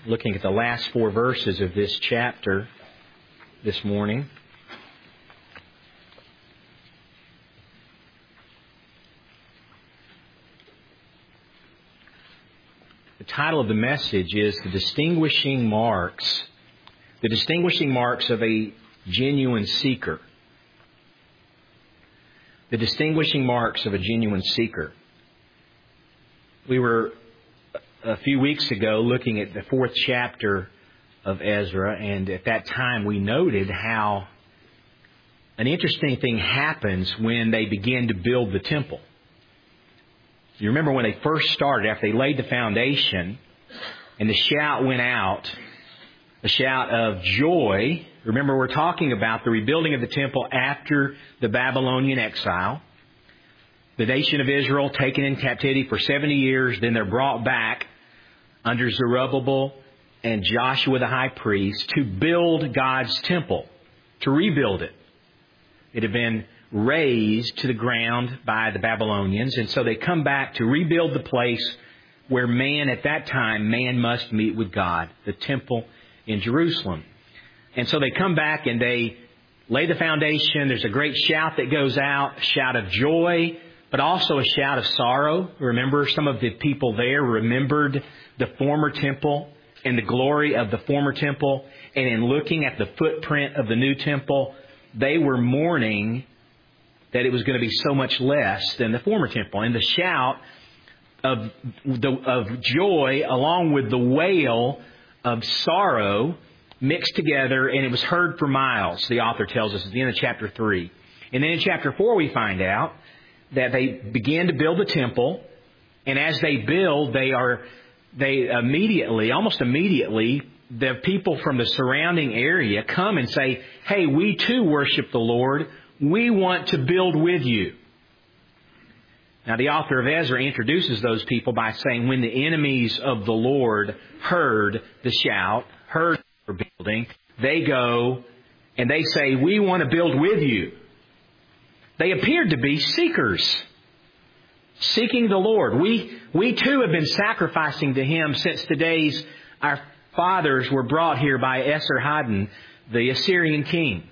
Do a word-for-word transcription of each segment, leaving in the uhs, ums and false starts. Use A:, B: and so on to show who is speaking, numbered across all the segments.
A: looking at the last four verses of this chapter this morning. The title of the message is The Distinguishing Marks, the distinguishing marks of a genuine seeker. The distinguishing marks of a genuine seeker. We were a few weeks ago looking at the fourth chapter of Ezra, and at that time we noted how an interesting thing happens when they begin to build the temple. You remember when they first started, after they laid the foundation, and the shout went out, a shout of joy. Remember, we're talking about the rebuilding of the temple after the Babylonian exile. The nation of Israel taken in captivity for seventy years, then they're brought back under Zerubbabel and Joshua the high priest to build God's temple, to rebuild it. It had been razed to the ground by the Babylonians, and so they come back to rebuild the place where man, at that time, man must meet with God, the temple in Jerusalem. And so they come back and they lay the foundation. There's a great shout that goes out, a shout of joy, but also a shout of sorrow. Remember, some of the people there remembered the former temple and the glory of the former temple. And in looking at the footprint of the new temple, they were mourning that it was going to be so much less than the former temple. And the shout of, the, of joy along with the wail of sorrow mixed together, and it was heard for miles, the author tells us at the end of chapter three. And then in chapter four we find out that they begin to build the temple, and as they build, they are they immediately, almost immediately, the people from the surrounding area come and say, "Hey, we too worship the Lord. We want to build with you." Now, the author of Ezra introduces those people by saying, when the enemies of the Lord heard the shout, heard the building, they go and they say, "We want to build with you." They appeared to be seekers, seeking the Lord. We we too have been sacrificing to Him since the days our fathers were brought here by Esarhaddon, the Assyrian king.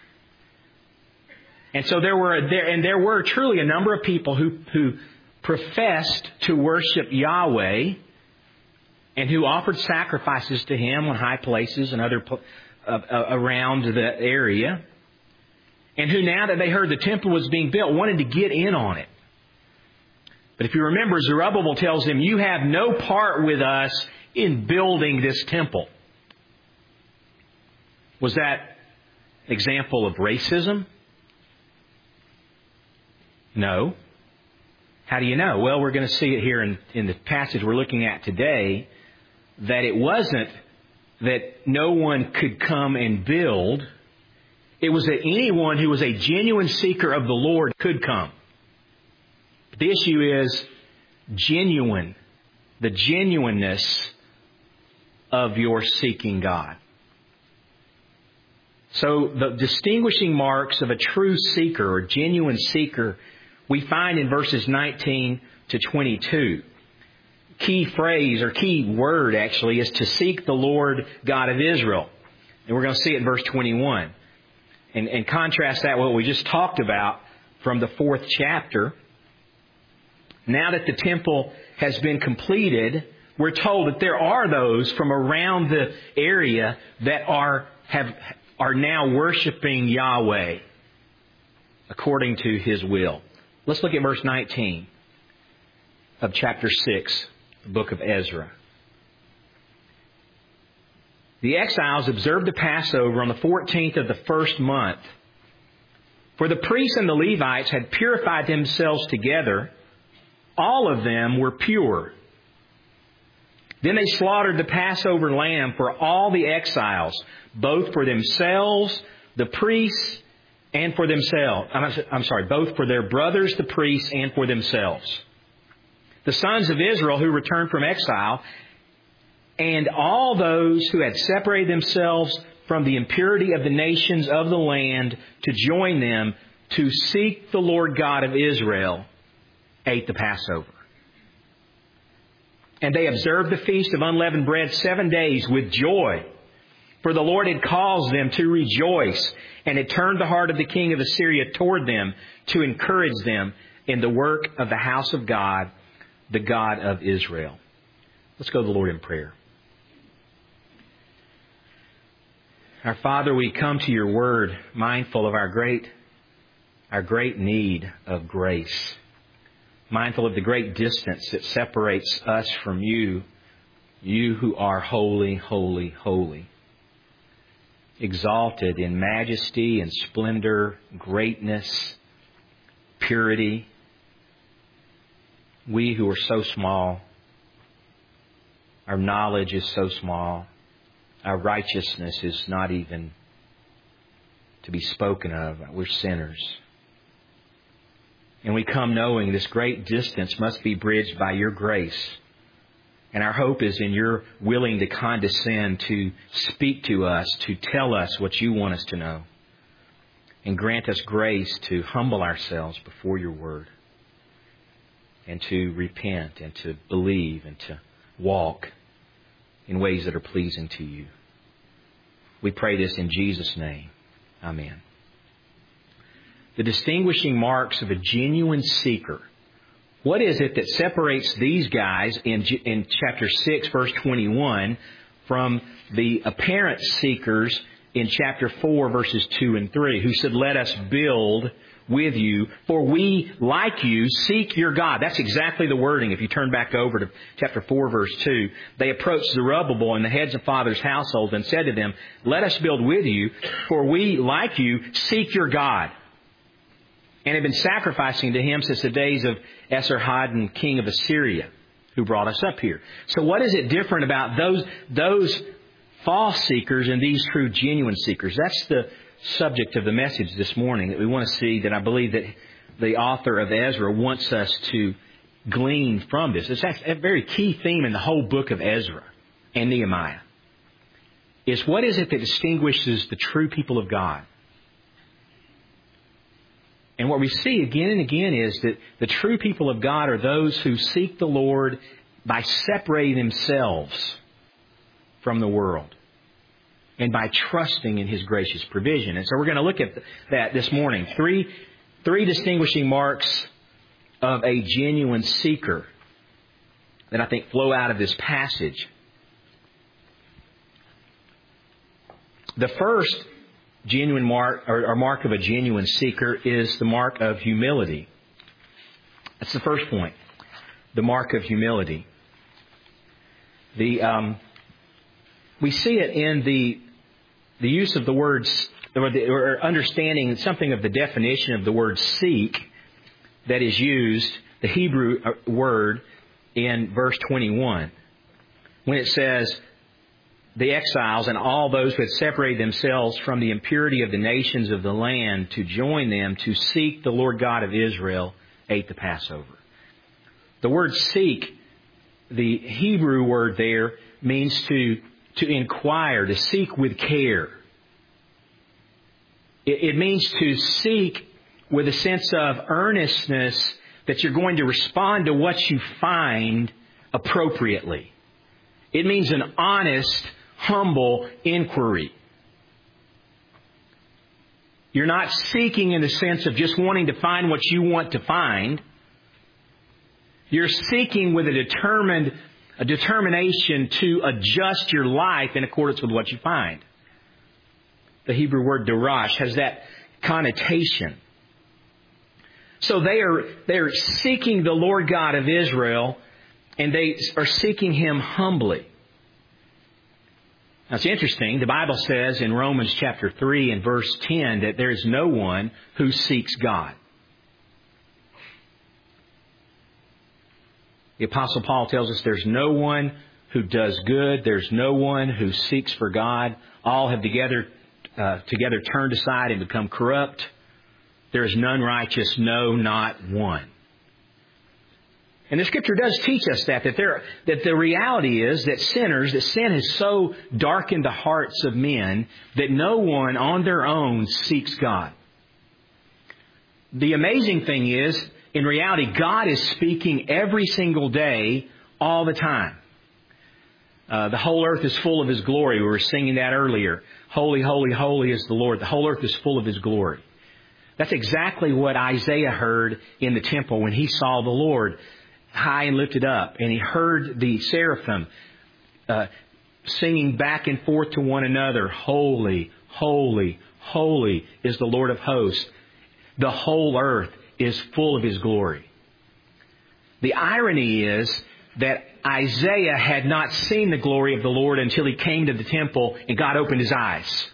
A: And so there were there and there were truly a number of people who who professed to worship Yahweh and who offered sacrifices to Him on high places and other uh, around the area. And who, now that they heard the temple was being built, wanted to get in on it. But if you remember, Zerubbabel tells them, "You have no part with us in building this temple." Was that an example of racism? No. How do you know? Well, we're going to see it here in, in the passage we're looking at today, that it wasn't that no one could come and build. It was that anyone who was a genuine seeker of the Lord could come. The issue is genuine, the genuineness of your seeking God. So the distinguishing marks of a true seeker or genuine seeker we find in verses nineteen to twenty-two. Key phrase or key word actually is to seek the Lord God of Israel. And we're going to see it in verse twenty-one. And, and contrast that with what we just talked about from the fourth chapter. Now that the temple has been completed, we're told that there are those from around the area that are have are now worshiping Yahweh according to His will. Let's look at verse nineteen of chapter six, the book of Ezra. The exiles observed the Passover on the fourteenth of the first month. For the priests and the Levites had purified themselves together. All of them were pure. Then they slaughtered the Passover lamb for all the exiles, both for themselves, the priests, and for themselves. I'm sorry, both for their brothers, the priests, and for themselves. The sons of Israel who returned from exile, and all those who had separated themselves from the impurity of the nations of the land to join them to seek the Lord God of Israel, ate the Passover. And they observed the feast of unleavened bread seven days with joy. For the Lord had caused them to rejoice and had turned the heart of the king of Assyria toward them to encourage them in the work of the house of God, the God of Israel. Let's go to the Lord in prayer. Our Father, we come to your word mindful of our great, our great need of grace. Mindful of the great distance that separates us from you, you who are holy, holy, holy. Exalted in majesty and splendor, greatness, purity. We who are so small, our knowledge is so small, our righteousness is not even to be spoken of. We're sinners. And we come knowing this great distance must be bridged by your grace. And our hope is in your willing to condescend to speak to us, to tell us what you want us to know. And grant us grace to humble ourselves before your word. And to repent and to believe and to walk in ways that are pleasing to you. We pray this in Jesus' name. Amen. The distinguishing marks of a genuine seeker. What is it that separates these guys in, in chapter six, verse twenty-one, from the apparent seekers in chapter four, verses two and three, who said, let us build with you, for we, like you, seek your God. That's exactly the wording. If you turn back over to chapter four, verse two, they approached Zerubbabel and the heads of fathers' households and said to them, let us build with you, for we, like you, seek your God. And have been sacrificing to him since the days of Esarhaddon, king of Assyria, who brought us up here. So what is it different about those, those false seekers and these true, genuine seekers? That's the subject of the message this morning that we want to see, that I believe that the author of Ezra wants us to glean from this. It's a very key theme in the whole book of Ezra and Nehemiah. Is what is it that distinguishes the true people of God? And what we see again and again is that the true people of God are those who seek the Lord by separating themselves from the world and by trusting in His gracious provision. And so we're going to look at that this morning. Three, three distinguishing marks of a genuine seeker that I think flow out of this passage. The first genuine mark, or, or mark of a genuine seeker, is the mark of humility. That's the first point. The mark of humility. The um, we see it in the the use of the words, or, the, or understanding something of the definition of the word seek that is used, the Hebrew word in verse twenty-one, when it says, the exiles and all those who had separated themselves from the impurity of the nations of the land to join them to seek the Lord God of Israel ate the Passover. The word seek, the Hebrew word there, means to, to inquire, to seek with care. It, it means to seek with a sense of earnestness that you're going to respond to what you find appropriately. It means an honest, humble inquiry. You're not seeking in the sense of just wanting to find what you want to find. You're seeking with a determined, a determination to adjust your life in accordance with what you find. The Hebrew word darash has that connotation. So they are, they are seeking the Lord God of Israel, and they are seeking Him humbly. Now, it's interesting. The Bible says in Romans chapter three and verse ten that there is no one who seeks God. The Apostle Paul tells us there's no one who does good. There's no one who seeks for God. All have together, uh, together turned aside and become corrupt. There is none righteous, no, not one. And the Scripture does teach us that, that, there, that the reality is that sinners, that sin has so darkened the hearts of men that no one on their own seeks God. The amazing thing is, in reality, God is speaking every single day all the time. Uh, the whole earth is full of His glory. We were singing that earlier. Holy, holy, holy is the Lord. The whole earth is full of His glory. That's exactly what Isaiah heard in the temple when he saw the Lord high and lifted up. And he heard the seraphim uh, singing back and forth to one another. Holy, holy, holy is the Lord of hosts. The whole earth is full of His glory. The irony is that Isaiah had not seen the glory of the Lord until he came to the temple and God opened his eyes.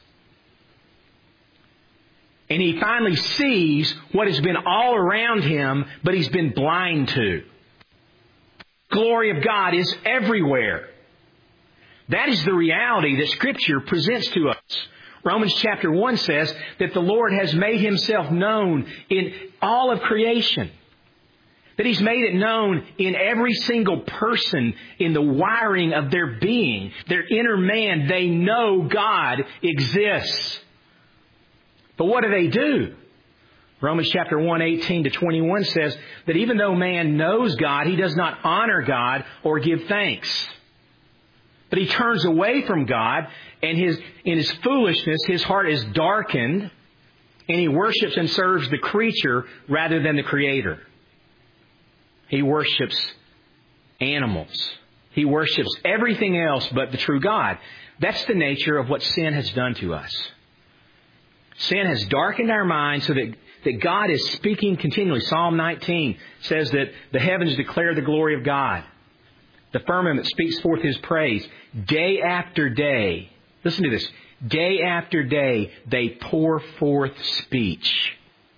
A: And he finally sees what has been all around him, but he's been blind to. The glory of God is everywhere. That is the reality that Scripture presents to us. Romans chapter one says that the Lord has made Himself known in all of creation. That He's made it known in every single person, in the wiring of their being, their inner man. They know God exists. But what do they do? Romans chapter one, eighteen to twenty-one says that even though man knows God, he does not honor God or give thanks. But he turns away from God, and his in his foolishness, his heart is darkened, and he worships and serves the creature rather than the Creator. He worships animals. He worships everything else but the true God. That's the nature of what sin has done to us. Sin has darkened our minds so that, that God is speaking continually. Psalm nineteen says that the heavens declare the glory of God. The firmament speaks forth His praise. Day after day, listen to this, day after day they pour forth speech.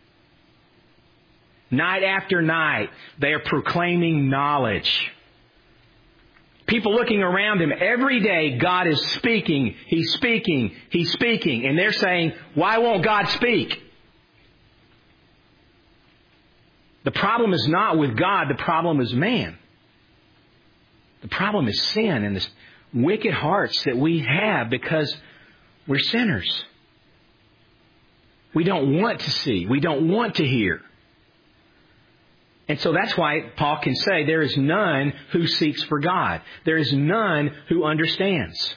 A: Night after night, they are proclaiming knowledge. People looking around them every day, God is speaking, He's speaking, He's speaking. And they're saying, why won't God speak? The problem is not with God, the problem is man. The problem is sin and the wicked hearts that we have because we're sinners. We don't want to see. We don't want to hear. And so that's why Paul can say there is none who seeks for God. There is none who understands.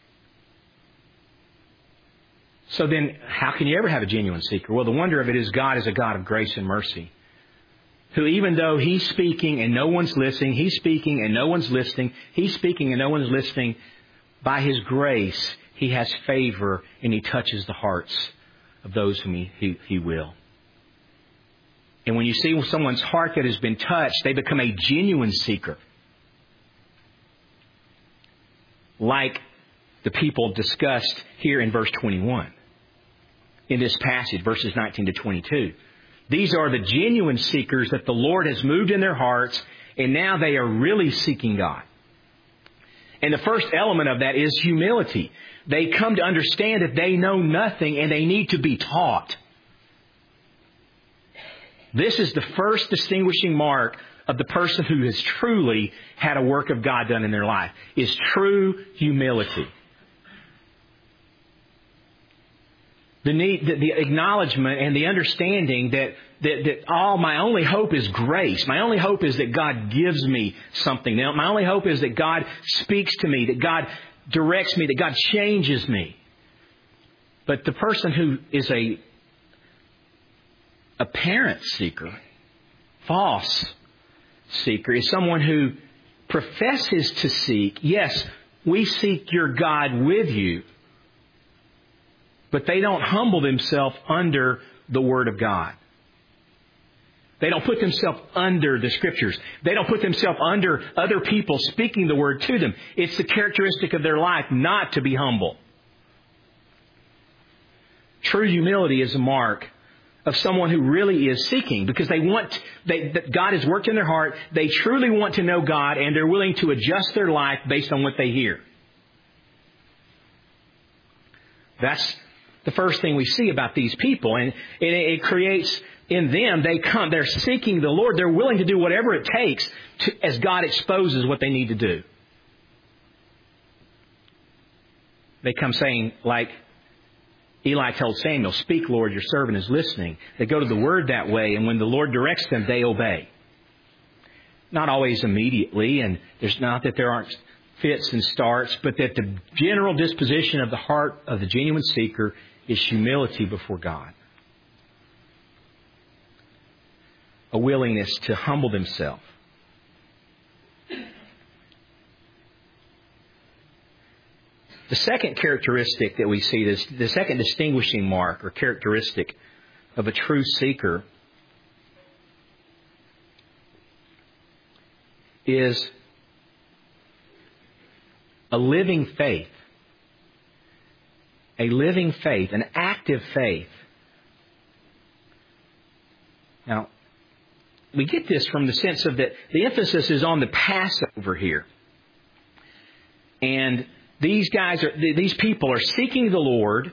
A: So then, how can you ever have a genuine seeker? Well, the wonder of it is God is a God of grace and mercy, who even though He's speaking and no one's listening, He's speaking and no one's listening, He's speaking and no one's listening, by His grace, He has favor and He touches the hearts of those whom He, he, he will. And when you see someone's heart that has been touched, they become a genuine seeker. Like the people discussed here in verse twenty-one. In this passage, verses nineteen to twenty-two. These are the genuine seekers that the Lord has moved in their hearts, and now they are really seeking God. And the first element of that is humility. They come to understand that they know nothing and they need to be taught. This is the first distinguishing mark of the person who has truly had a work of God done in their life, is true humility. The need, the, the acknowledgement and the understanding that, that, that all my only hope is grace. My only hope is that God gives me something. Now, my only hope is that God speaks to me, that God directs me, that God changes me. But the person who is a apparent seeker, false seeker, is someone who professes to seek. Yes, we seek your God with you. But they don't humble themselves under the Word of God. They don't put themselves under the Scriptures. They don't put themselves under other people speaking the Word to them. It's the characteristic of their life not to be humble. True humility is a mark of someone who really is seeking, because they want, they, that God has worked in their heart. They truly want to know God, and they're willing to adjust their life based on what they hear. That's the first thing we see about these people, and it, it creates in them, they come, they're seeking the Lord. They're willing to do whatever it takes to, as God exposes what they need to do. They come saying, like Eli told Samuel, "Speak, Lord, your servant is listening." They go to the Word that way, and when the Lord directs them, they obey. not always immediately, and there's not that there aren't fits and starts, but that the general disposition of the heart of the genuine seeker is humility before God. A willingness to humble themselves. The second characteristic that we see, this, the second distinguishing mark or characteristic of a true seeker is a living faith. A living faith, an active faith. Now, we get this from the sense of that the emphasis is on the Passover here. And these guys are, these people are seeking the Lord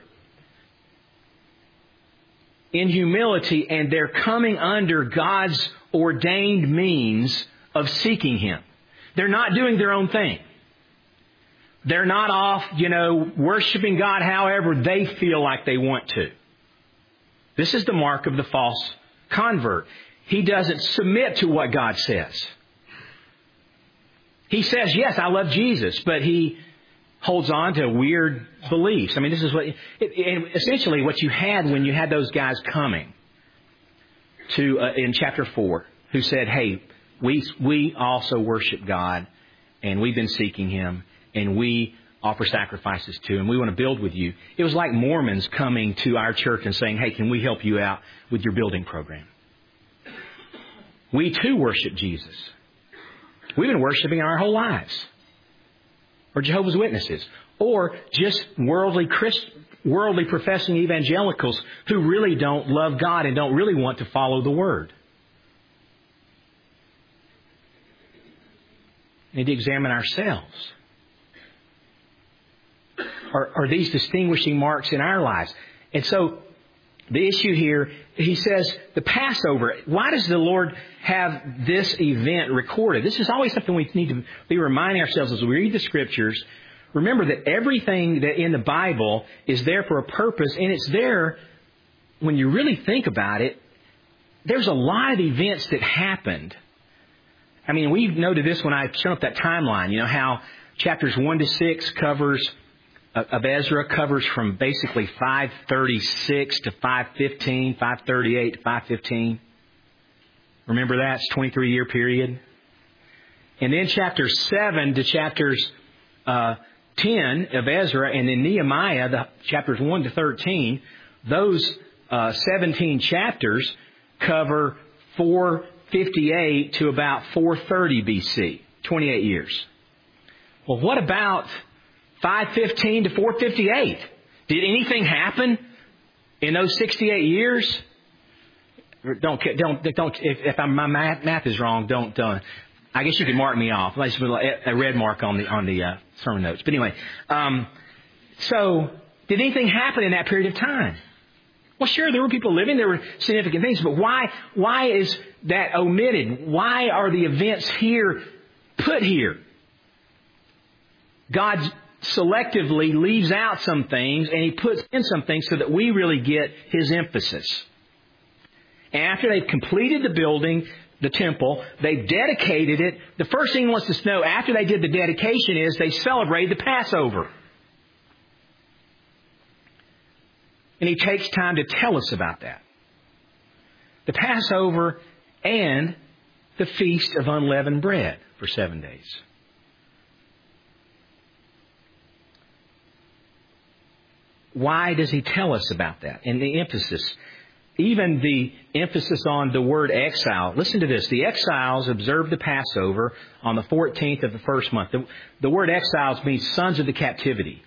A: in humility, and they're coming under God's ordained means of seeking Him. They're not doing their own thing. They're not off, you know, worshiping God however they feel like they want to. This is the mark of the false convert. He doesn't submit to what God says. He says, yes, I love Jesus, but he holds on to weird beliefs. I mean, this is what, it, it, essentially what you had when you had those guys coming to, uh, in chapter four, who said, hey, we, we also worship God, and we've been seeking Him, and we offer sacrifices to Him. We want to build with you. It was like Mormons coming to our church and saying, hey, can we help you out with your building program? We too worship Jesus. We've been worshiping our whole lives. Or Jehovah's Witnesses. Or just worldly Christ, worldly professing evangelicals who really don't love God and don't really want to follow the Word. We need to examine ourselves. Are, are these distinguishing marks in our lives? And so, the issue here, he says, the Passover. Why does the Lord have this event recorded? This is always something we need to be reminding ourselves as we read the Scriptures. Remember that everything that in the Bible is there for a purpose, and it's there, when you really think about it, there's a lot of events that happened. I mean, we've noted this when I've shown up that timeline, you know, how chapters one to six covers of Ezra covers from basically five thirty-six to five fifteen, five thirty-eight to five fifteen. Remember that? It's a twenty-three year period. And then chapters seven to chapters uh, ten of Ezra, and then Nehemiah, the chapters one to thirteen, those uh, seventeen chapters cover four fifty-eight to about four thirty B C, twenty-eight years. Well, what about five fifteen to four fifty-eight. Did anything happen in those sixty-eight years? Don't don't don't. If, if I'm, my math, math is wrong, don't. Uh, I guess you could mark me off. Let's put a red mark on the on the uh, sermon notes. But anyway, um, so did anything happen in that period of time? Well, sure, there were people living. There were significant things, but why why is that omitted? Why are the events here put here? God's selectively leaves out some things, and He puts in some things so that we really get His emphasis. After they've completed the building, the temple, they've dedicated it. The first thing He wants us to know after they did the dedication is they celebrated the Passover. And He takes time to tell us about that. The Passover and the Feast of Unleavened Bread for seven days. Why does He tell us about that? And the emphasis, even the emphasis on the word exile. Listen to this. The exiles observed the Passover on the fourteenth of the first month. The, the word exiles means sons of the captivity.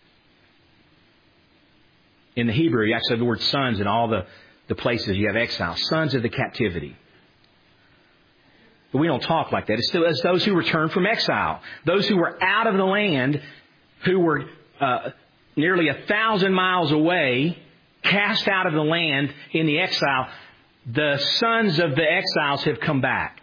A: In the Hebrew, you actually have the word sons in all the, the places you have exiles. Sons of the captivity. But we don't talk like that. It's still as those who returned from exile. Those who were out of the land, who were Uh, nearly a thousand miles away, cast out of the land in the exile, the sons of the exiles have come back.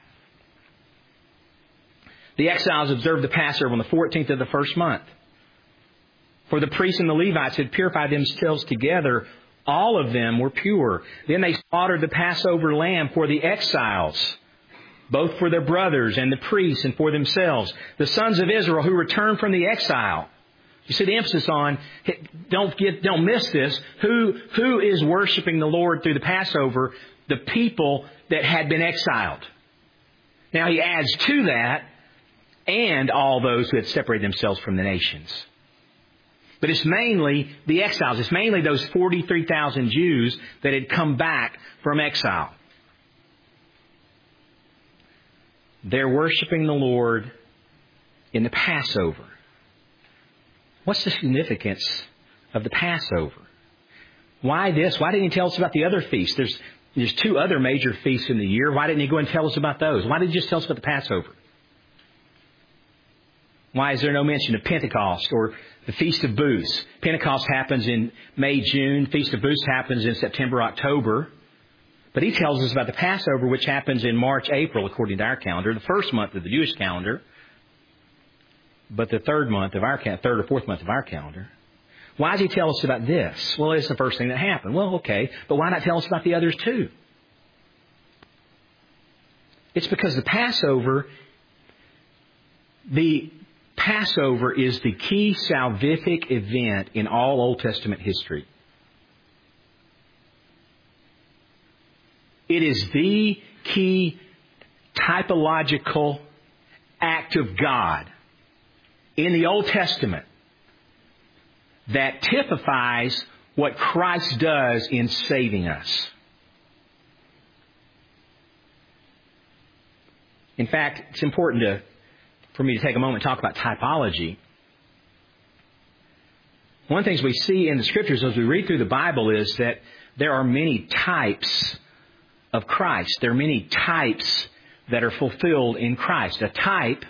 A: The exiles observed the Passover on the fourteenth of the first month. For the priests and the Levites had purified themselves together, all of them were pure. Then they slaughtered the Passover lamb for the exiles. both for their brothers and the priests and for themselves, the sons of Israel who returned from the exile. You see the emphasis on, don't get, don't miss this. Who, who is worshiping the Lord through the Passover? The people that had been exiled. Now he adds to that, and all those who had separated themselves from the nations. But it's mainly the exiles. It's mainly those forty-three thousand Jews that had come back from exile. They're worshiping the Lord in the Passover. What's the significance of the Passover? Why this? Why didn't he tell us about the other feasts? There's, there's two other major feasts in the year. Why didn't he go and tell us about those? Why did he just tell us about the Passover? Why is there no mention of Pentecost or the Feast of Booths? Pentecost happens in May, June. Feast of Booths happens in September, October. But he tells us about the Passover, which happens in March, April, according to our calendar, the first month of the Jewish calendar, but the third month of our third or fourth month of our calendar. Why does he tell us about this? Well, it's the first thing that happened. Well, okay, but why not tell us about the others too? It's because the Passover, the Passover is the key salvific event in all Old Testament history. It is the key typological act of God in the Old Testament that typifies what Christ does in saving us. In fact, it's important to, for me to take a moment and talk about typology. One of the things we see in the Scriptures as we read through the Bible is that there are many types of Christ. There are many types that are fulfilled in Christ. A type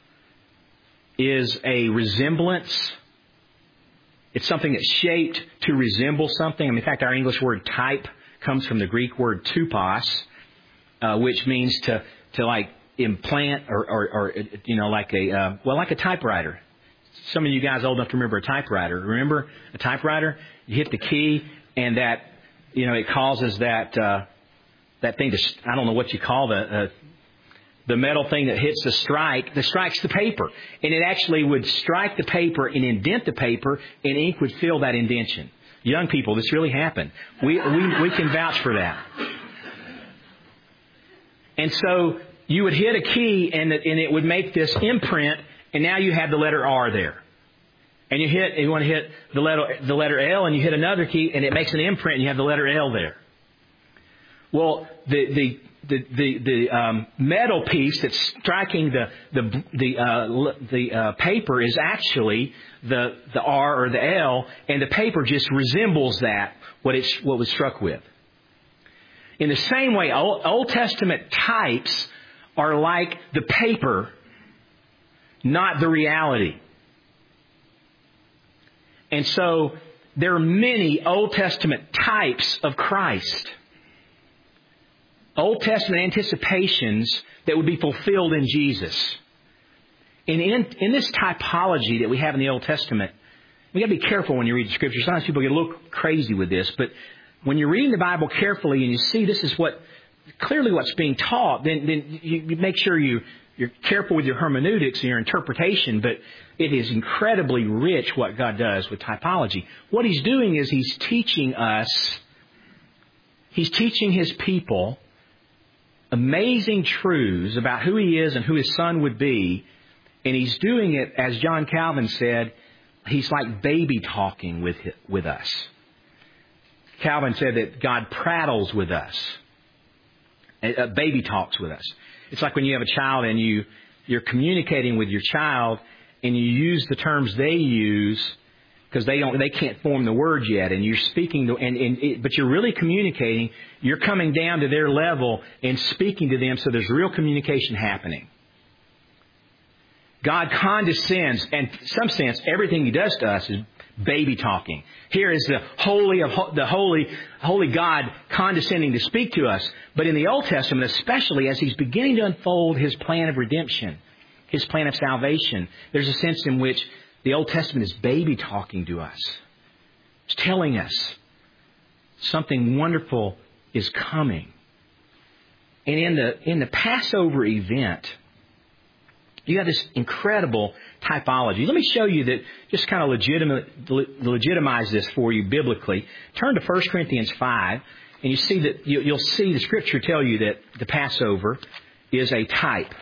A: is a resemblance. It's something that's shaped to resemble something. I mean, in fact, our English word type comes from the Greek word tupos, uh, which means to, to like implant or, or, or you know, like a, uh, well, like a typewriter. Some of you guys old enough to remember a typewriter. Remember a typewriter? You hit the key and that, you know, it causes that, uh, that thing to, I don't know what you call the, uh, the metal thing that hits the strike, that strikes the paper. And it actually would strike the paper and indent the paper, and ink would fill that indentation. Young people, this really happened. We, we, we can vouch for that. And so you would hit a key and it, and it would make this imprint, and now you have the letter R there. And you hit, you want to hit the letter, the letter L, and you hit another key, and it makes an imprint, and you have the letter L there. Well, the, the, The the the um, metal piece that's striking the the the uh, the uh, paper is actually the the R or the L, and the paper just resembles that what it's what was struck with. In the same way, Old, Old Testament types are like the paper, not the reality. And so there are many Old Testament types of Christ. Old Testament anticipations that would be fulfilled in Jesus. And in, in this typology that we have in the Old Testament, we got to be careful when you read the Scriptures. Sometimes people get a little crazy with this, but when you're reading the Bible carefully and you see this is what clearly what's being taught, then, then you, you make sure you, you're careful with your hermeneutics and your interpretation, but it is incredibly rich what God does with typology. What He's doing is He's teaching us, He's teaching His people amazing truths about who He is and who His Son would be. And He's doing it, as John Calvin said, He's like baby talking with with us. Calvin said that God prattles with us. A baby talks with us. It's like when you have a child and you, you're communicating with your child and you use the terms they use because they don't, they can't form the words yet, and you're speaking to, and, and it, but you're really communicating. You're coming down to their level and speaking to them, so there's real communication happening. God condescends, and in some sense, everything He does to us is baby talking. Here is the holy of the holy, holy God condescending to speak to us. But in the Old Testament, especially as He's beginning to unfold His plan of redemption, His plan of salvation, there's a sense in which the Old Testament is baby talking to us. It's telling us something wonderful is coming. And in the in the Passover event, you have this incredible typology. Let me show you that, just kind of legitimate, legitimize this for you biblically. Turn to First Corinthians five, and you see that you, you'll see the Scripture tell you that the Passover is a type.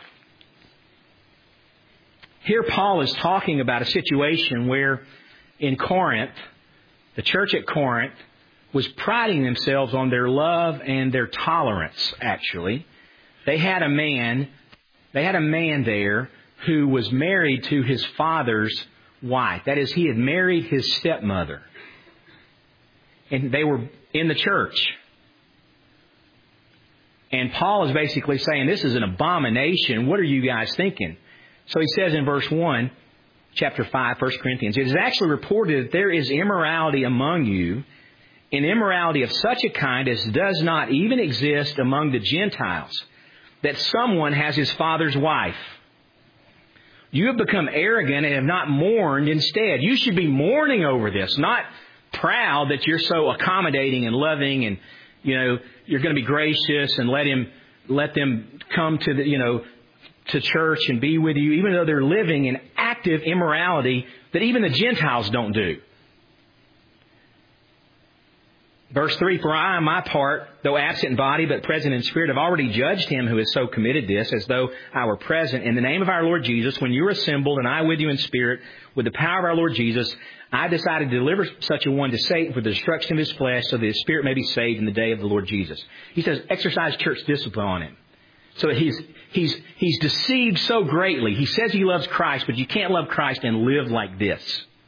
A: Here Paul is talking about a situation where in Corinth, the church at Corinth was priding themselves on their love and their tolerance, actually. They had a man, they had a man there who was married to his father's wife. That is, he had married his stepmother. And they were in the church. And Paul is basically saying, this is an abomination. What are you guys thinking? So he says in verse one, chapter five, First Corinthians, it is actually reported that there is immorality among you, an immorality of such a kind as does not even exist among the Gentiles, that someone has his father's wife. You have become arrogant and have not mourned instead. You should be mourning over this, not proud that you're so accommodating and loving and, you know, you're going to be gracious and let him, let them come to the, you know, to church and be with you, even though they're living in active immorality that even the Gentiles don't do. Verse three, for I, on my part, though absent in body but present in spirit, have already judged him who has so committed this, as though I were present. In the name of our Lord Jesus, when you were assembled, and I with you in spirit, with the power of our Lord Jesus, I decided to deliver such a one to Satan for the destruction of his flesh, so that his spirit may be saved in the day of the Lord Jesus. He says, exercise church discipline on him. So that he's, he's, he's deceived so greatly. He says he loves Christ, but you can't love Christ and live like this.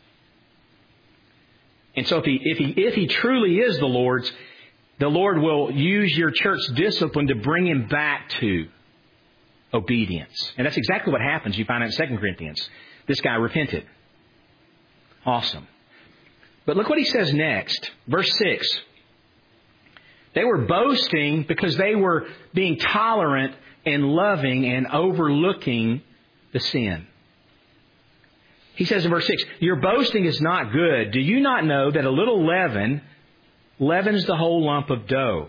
A: And so if he, if he, if he truly is the Lord's, the Lord will use your church discipline to bring him back to obedience. And that's exactly what happens. You find out in Second Corinthians. This guy repented. Awesome. But look what he says next. Verse six. They were boasting because they were being tolerant and loving and overlooking the sin. He says in verse six, your boasting is not good. Do you not know that a little leaven leavens the whole lump of dough?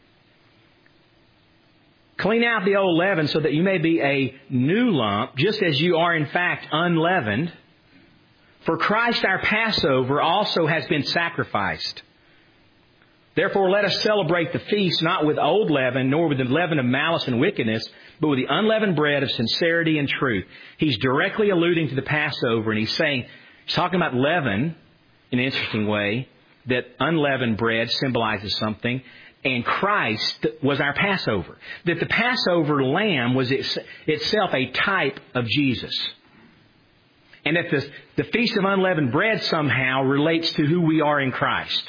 A: Clean out the old leaven so that you may be a new lump, just as you are in fact unleavened. For Christ our Passover also has been sacrificed. Therefore let us celebrate the feast not with old leaven, nor with the leaven of malice and wickedness, but with the unleavened bread of sincerity and truth. He's directly alluding to the Passover, and he's saying, he's talking about leaven in an interesting way, that unleavened bread symbolizes something, and Christ was our Passover. That the Passover lamb was itself a type of Jesus. And that the, the Feast of Unleavened Bread somehow relates to who we are in Christ.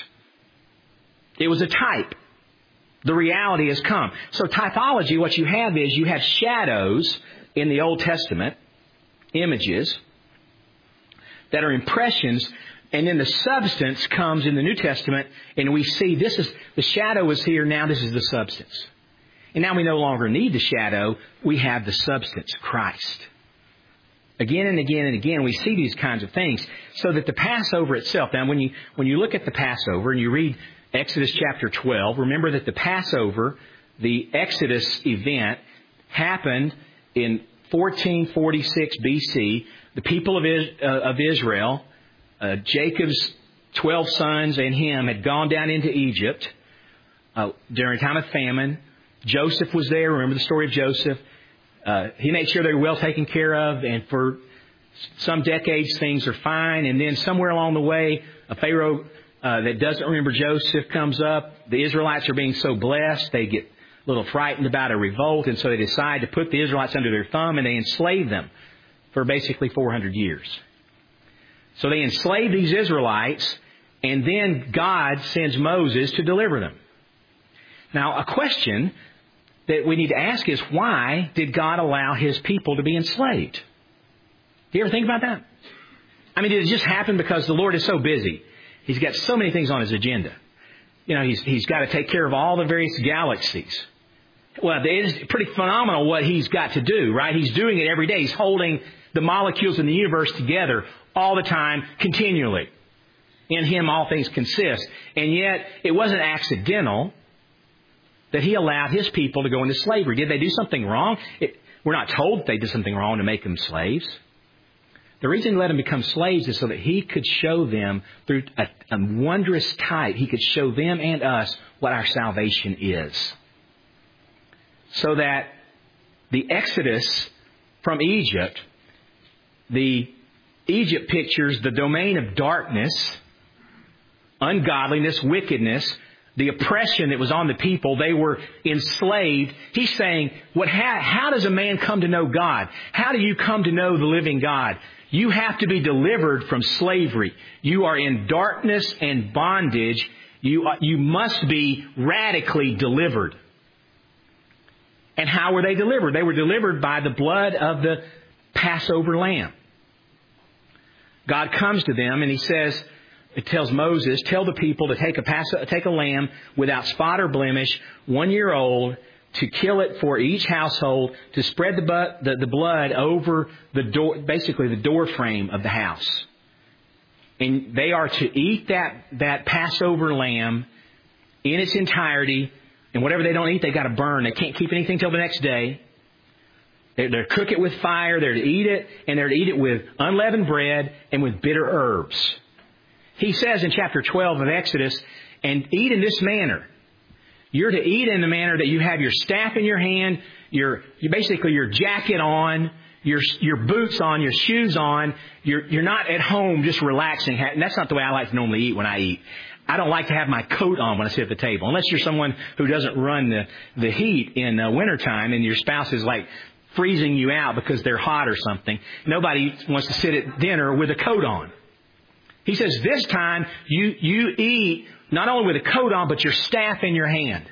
A: It was a type. The reality has come. So typology, what you have is you have shadows in the Old Testament, images that are impressions, and then the substance comes in the New Testament, and we see this is, the shadow is here, now this is the substance. And now we no longer need the shadow, we have the substance, Christ. Again and again and again, we see these kinds of things. So that the Passover itself, now when you, when you look at the Passover and you read Exodus chapter twelve, remember that the Passover, the Exodus event, happened in fourteen forty-six B C. The people of, uh, of Israel, uh, Jacob's twelve sons and him had gone down into Egypt uh, during a time of famine. Joseph was there. Remember the story of Joseph. Uh, he made sure they were well taken care of, and for some decades things are fine. And then somewhere along the way, a Pharaoh Uh, that doesn't remember Joseph comes up. The Israelites are being so blessed, they get a little frightened about a revolt, and so they decide to put the Israelites under their thumb, and they enslave them for basically four hundred years. So they enslave these Israelites, and then God sends Moses to deliver them. Now, a question that we need to ask is, why did God allow His people to be enslaved? Do you ever think about that? I mean, did it just happen because the Lord is so busy? He's got so many things on His agenda. You know, He's He's got to take care of all the various galaxies. Well, it's pretty phenomenal what He's got to do, right? He's doing it every day. He's holding the molecules in the universe together all the time, continually. In Him all things consist. And yet, it wasn't accidental that He allowed His people to go into slavery. Did they do something wrong? It, we're not told they did something wrong to make them slaves. The reason He let them become slaves is so that He could show them through a, a wondrous type. He could show them and us what our salvation is. So that the Exodus from Egypt, the Egypt pictures the domain of darkness, ungodliness, wickedness, the oppression that was on the people. They were enslaved. He's saying, "What? How, how does a man come to know God? How do you come to know the living God? You have to be delivered from slavery. You are in darkness and bondage. You, you must be radically delivered." And how were they delivered? They were delivered by the blood of the Passover lamb. God comes to them and He says, it tells Moses, tell the people to take a pass, take a lamb without spot or blemish, one year old, to kill it for each household, to spread the, bu- the, the blood over the door, basically the door frame of the house. And they are to eat that, that Passover lamb in its entirety. And whatever they don't eat, they got to burn. They can't keep anything till the next day. They're, they're to cook it with fire. They're to eat it, and they're to eat it with unleavened bread and with bitter herbs. He says in chapter twelve of Exodus, and eat in this manner. You're to eat in the manner that you have your staff in your hand, your, you basically your jacket on, your your boots on, your shoes on. You're you're not at home just relaxing. And that's not the way I like to normally eat when I eat. I don't like to have my coat on when I sit at the table, unless you're someone who doesn't run the, the heat in uh, wintertime and your spouse is like freezing you out because they're hot or something. Nobody wants to sit at dinner with a coat on. He says, this time you, you eat not only with a coat on, but your staff in your hand.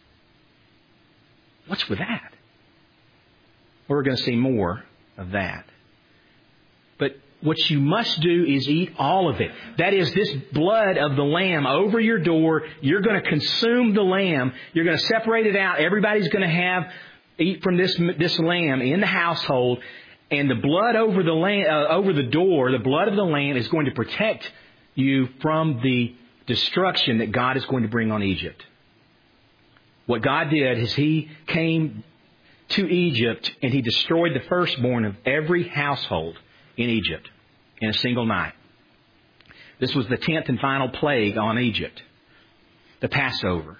A: What's with that? We're going to see more of that. But what you must do is eat all of it. That is, this blood of the lamb over your door, you're going to consume the lamb. You're going to separate it out. Everybody's going to have, eat from this, this lamb in the household. And the blood over the lamb, uh, over the door, the blood of the lamb is going to protect you from the destruction that God is going to bring on Egypt. What God did is He came to Egypt and He destroyed the firstborn of every household in Egypt in a single night. This was the tenth and final plague on Egypt, the Passover.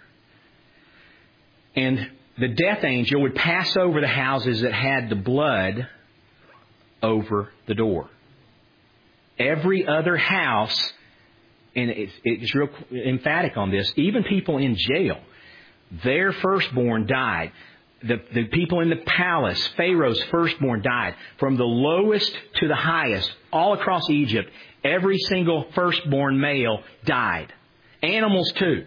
A: And the death angel would pass over the houses that had the blood over the door. Every other house, and it's, it's real emphatic on this, even people in jail, their firstborn died. The, the people in the palace, Pharaoh's firstborn died. From the lowest to the highest, all across Egypt, every single firstborn male died. Animals too.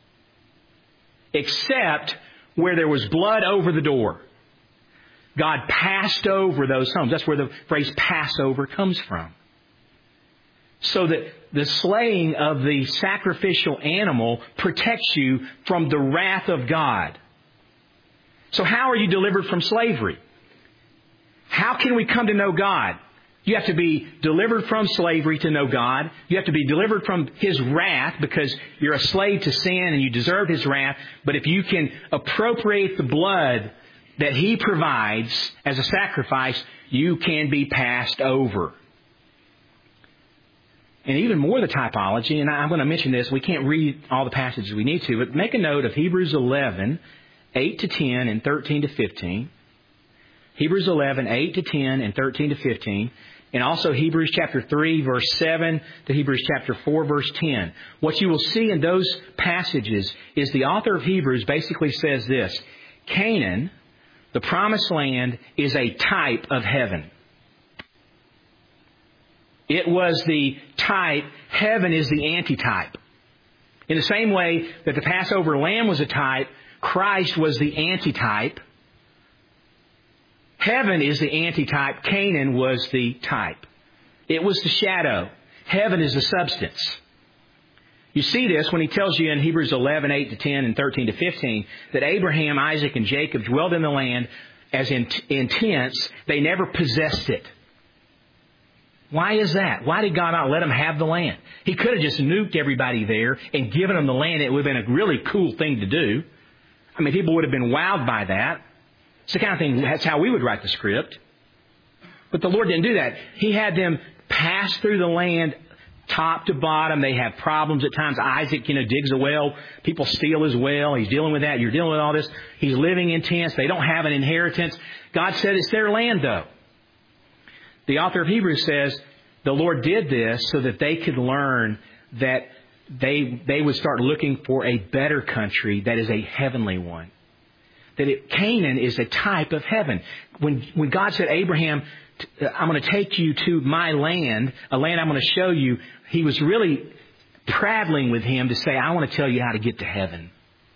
A: Except where there was blood over the door. God passed over those homes. That's where the phrase Passover comes from. So that the slaying of the sacrificial animal protects you from the wrath of God. So how are you delivered from slavery? How can we come to know God? You have to be delivered from slavery to know God. You have to be delivered from His wrath because you're a slave to sin and you deserve His wrath. But if you can appropriate the blood that He provides as a sacrifice, you can be passed over. And even more the typology, and I'm going to mention this, we can't read all the passages we need to, but make a note of Hebrews eleven, eight to ten and thirteen to fifteen. Hebrews eleven, eight to ten and thirteen to fifteen. And also Hebrews chapter three, verse seven to Hebrews chapter four, verse ten. What you will see in those passages is the author of Hebrews basically says this: Canaan, the promised land, is a type of heaven. It was the type. Heaven is the antitype. In the same way that the Passover lamb was a type, Christ was the antitype. Heaven is the antitype. Canaan was the type. It was the shadow. Heaven is the substance. You see this when he tells you in Hebrews eleven, eight to ten and thirteen to fifteen that Abraham, Isaac, and Jacob dwelled in the land as in, in tents. They never possessed it. Why is that? Why did God not let them have the land? He could have just nuked everybody there and given them the land. It would have been a really cool thing to do. I mean, people would have been wowed by that. It's the kind of thing, that's how we would write the script. But the Lord didn't do that. He had them pass through the land top to bottom. They have problems at times. Isaac, you know, digs a well. People steal his well. He's dealing with that. You're dealing with all this. He's living in tents. They don't have an inheritance. God said it's their land, though. The author of Hebrews says the Lord did this so that they could learn that they they would start looking for a better country that is a heavenly one. That it, Canaan is a type of heaven. When when God said, Abraham, I'm going to take you to my land, a land I'm going to show you, He was really prattling with him to say, I want to tell you how to get to heaven.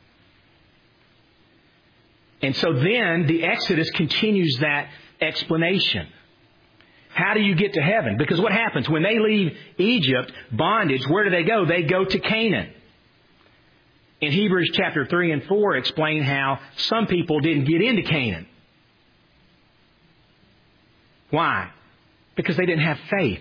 A: And so then the Exodus continues that explanation. How do you get to heaven? Because what happens when they leave Egypt, bondage, where do they go? They go to Canaan. In Hebrews chapter three and four explain how some people didn't get into Canaan. Why? Because they didn't have faith.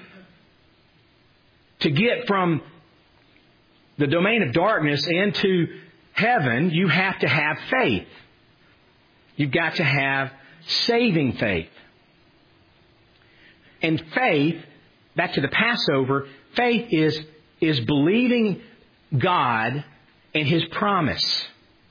A: To get from the domain of darkness into heaven, you have to have faith. You've got to have saving faith. And faith, back to the Passover, faith is, is believing God and His promise.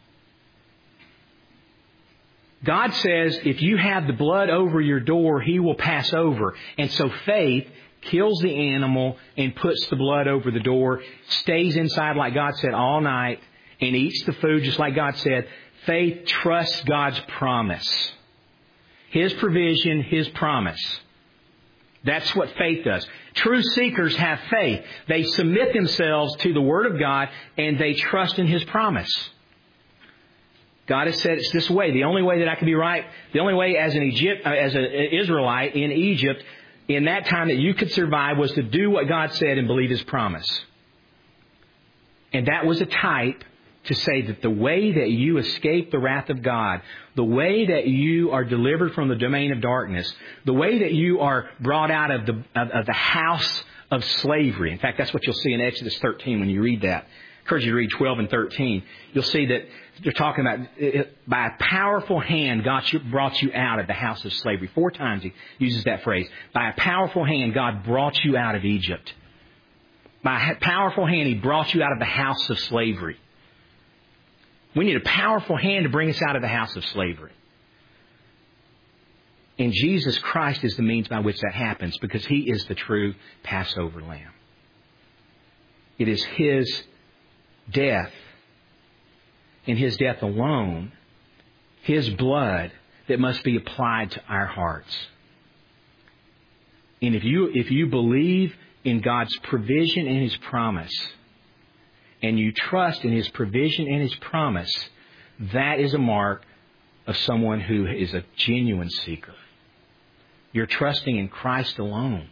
A: God says if you have the blood over your door, He will pass over. And so faith kills the animal and puts the blood over the door, stays inside like God said all night, and eats the food just like God said. Faith trusts God's promise. His provision, His promise. That's what faith does. True seekers have faith. They submit themselves to the Word of God and they trust in His promise. God has said it's this way. The only way that I can be right, the only way as an Egypt, as an Israelite in Egypt, in that time that you could survive was to do what God said and believe His promise. And that was a type to say that the way that you escape the wrath of God, the way that you are delivered from the domain of darkness, the way that you are brought out of the of, of the house of slavery. In fact, that's what you'll see in Exodus thirteen when you read that. I encourage you to read twelve and thirteen. You'll see that they're talking about by a powerful hand, God brought you out of the house of slavery. Four times He uses that phrase. By a powerful hand, God brought you out of Egypt. By a powerful hand, He brought you out of the house of slavery. We need a powerful hand to bring us out of the house of slavery. And Jesus Christ is the means by which that happens because He is the true Passover Lamb. It is His death and His death alone, His blood, that must be applied to our hearts. And if you, if you believe in God's provision and His promise, and you trust in His provision and His promise, that is a mark of someone who is a genuine seeker. You're trusting in Christ alone.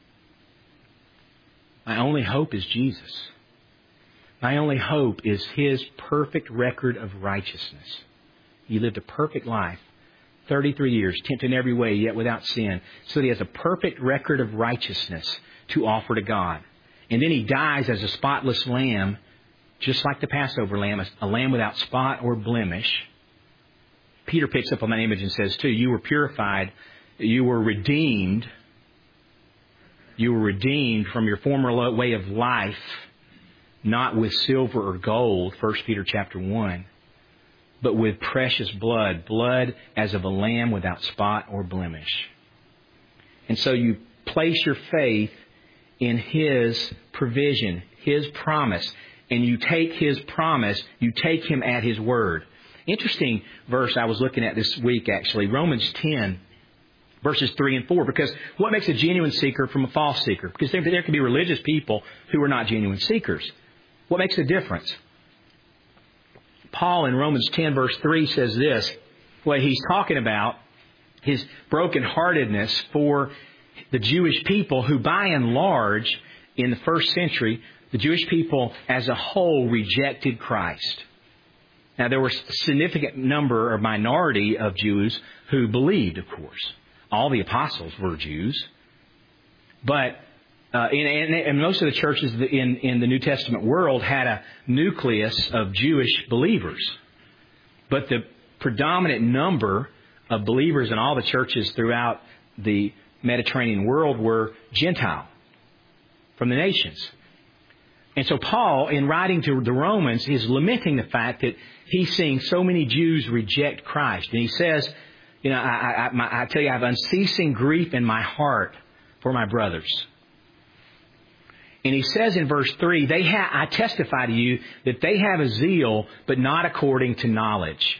A: My only hope is Jesus. My only hope is His perfect record of righteousness. He lived a perfect life, thirty-three years, tempted in every way, yet without sin, so that He has a perfect record of righteousness to offer to God. And then He dies as a spotless lamb, just like the Passover lamb, a lamb without spot or blemish. Peter picks up on that image and says, too, you were purified, you were redeemed, you were redeemed from your former way of life, not with silver or gold, First Peter chapter one, but with precious blood, blood as of a lamb without spot or blemish. And so you place your faith in His provision, His promise, and you take His promise, you take Him at His word. Interesting verse I was looking at this week, actually, Romans ten, verses three and four. Because what makes a genuine seeker from a false seeker? Because there, there can be religious people who are not genuine seekers. What makes the difference? Paul in Romans ten, verse three says this. What he's talking about, his brokenheartedness for the Jewish people who, by and large, in the first century, the Jewish people as a whole rejected Christ. Now, there was a significant number or minority of Jews who believed, of course. All the apostles were Jews. But uh, in, in, and most of the churches in, in the New Testament world had a nucleus of Jewish believers. But the predominant number of believers in all the churches throughout the Mediterranean world were Gentile, from the nations. And so Paul, in writing to the Romans, is lamenting the fact that he's seeing so many Jews reject Christ. And he says, you know, I, I, I, I tell you, I have unceasing grief in my heart for my brothers. And he says in verse three, they ha- I testify to you that they have a zeal, but not according to knowledge.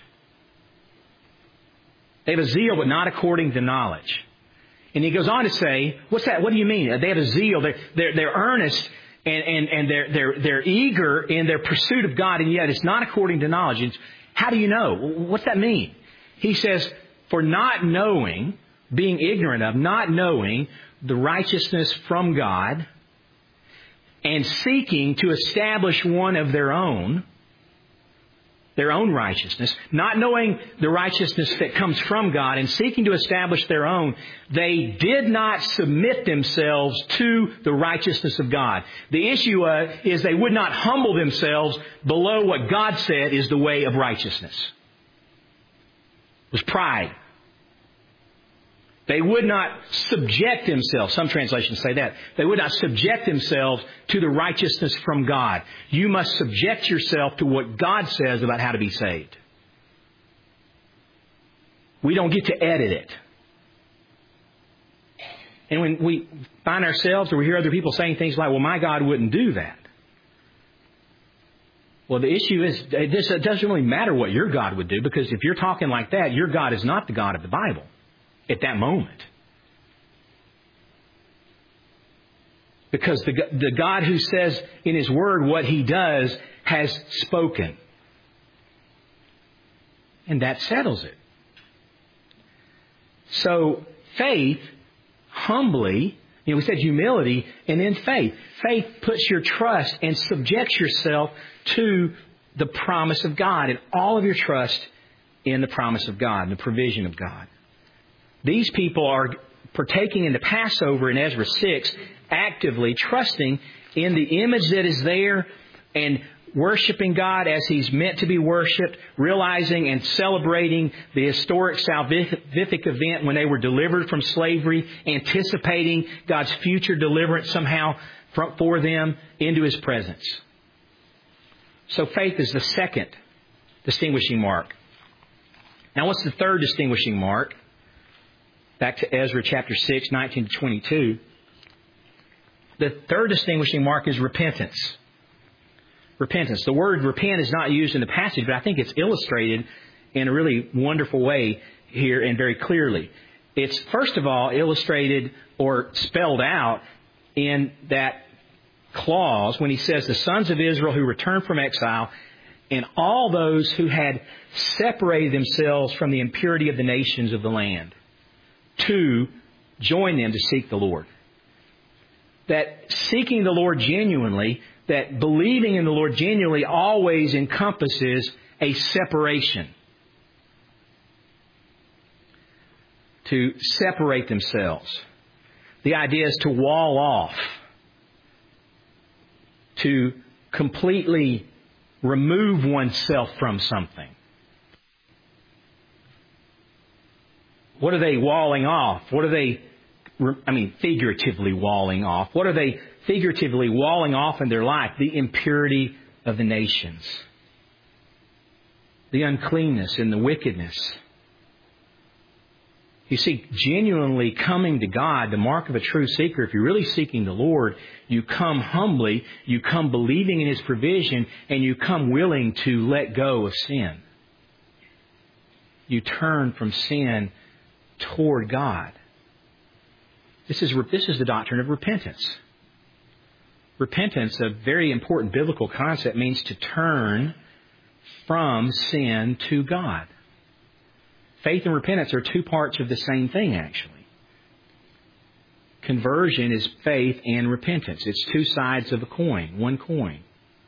A: They have a zeal, but not according to knowledge. And he goes on to say, what's that? What do you mean? They have a zeal. They're, they're, they're earnest and, and, and they're, they're, they're eager in their pursuit of God, and yet it's not according to knowledge. And how do you know? What's that mean? He says, for not knowing, being ignorant of, not knowing the righteousness from God, and seeking to establish one of their own, their own righteousness, not knowing the righteousness that comes from God and seeking to establish their own, they did not submit themselves to the righteousness of God. The issue uh, is they would not humble themselves below what God said is the way of righteousness. It was pride. They would not subject themselves. Some translations say that. They would not subject themselves to the righteousness from God. You must subject yourself to what God says about how to be saved. We don't get to edit it. And when we find ourselves or we hear other people saying things like, well, my God wouldn't do that. Well, the issue is, it doesn't really matter what your God would do, because if you're talking like that, your God is not the God of the Bible at that moment. Because the, the God who says in His Word what He does has spoken. And that settles it. So faith, humbly, you know, we said humility, and then faith. Faith puts your trust and subjects yourself to the promise of God, and all of your trust in the promise of God, and the provision of God. These people are partaking in the Passover in Ezra six, actively trusting in the image that is there and worshiping God as He's meant to be worshipped, realizing and celebrating the historic salvific event when they were delivered from slavery, anticipating God's future deliverance somehow for them into His presence. So faith is the second distinguishing mark. Now, what's the third distinguishing mark? Back to Ezra chapter six, nineteen to twenty-two. The third distinguishing mark is repentance. Repentance. The word repent is not used in the passage, but I think it's illustrated in a really wonderful way here and very clearly. It's, first of all, illustrated or spelled out in that clause when he says, the sons of Israel who returned from exile and all those who had separated themselves from the impurity of the nations of the land, to join them to seek the Lord. That seeking the Lord genuinely, that believing in the Lord genuinely always encompasses a separation. To separate themselves. The idea is to wall off. To completely remove oneself from something. What are they walling off? What are they, I mean, figuratively walling off? What are they figuratively walling off in their life? The impurity of the nations. The uncleanness and the wickedness. You see, genuinely coming to God, the mark of a true seeker, if you're really seeking the Lord, you come humbly, you come believing in His provision, and you come willing to let go of sin. You turn from sin toward God. This is this is the doctrine of repentance. Repentance, a very important biblical concept, means to turn from sin to God. Faith and repentance are two parts of the same thing, actually. Conversion is faith and repentance. It's two sides of a coin, one coin.